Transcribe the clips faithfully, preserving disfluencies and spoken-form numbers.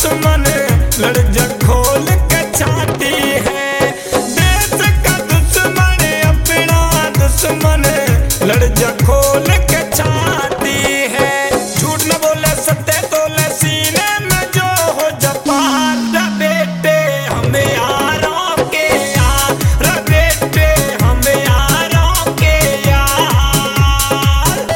दुश्मन लड़ जा खोल के छाती है। देश का दुश्मन अपना दुश्मन लड़ जा खोल के छाती है। झूठ न बोले सत्य तोले सीने में जो हो जपार रे बेटे हमें यारों के यार रे बेटे हमें यारों के यार।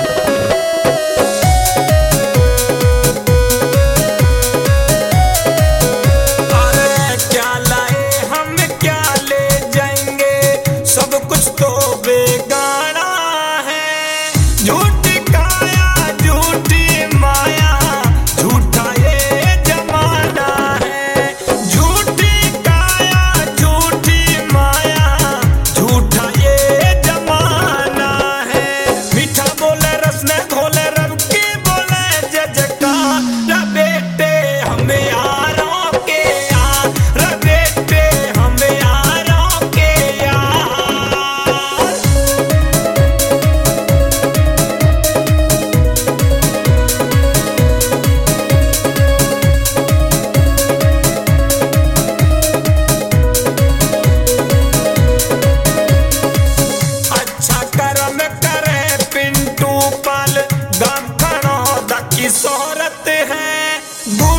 अरे क्या लाए हम क्या ले जाएंगे सब कुछ तो बेगाना है। झूठी काया झूठी माया झूठा ये जमाना है। झूठी काया झूठी माया झूठा ये जमाना है। मीठा बोले रस ने घोले रब की बोले जय जयकार रे बेटे हमें यारों के यार रे बेटे हमें यारों के यार। अच्छा कर्म करे पिंटू पाल गाम खड़ो दा की शोहरत है।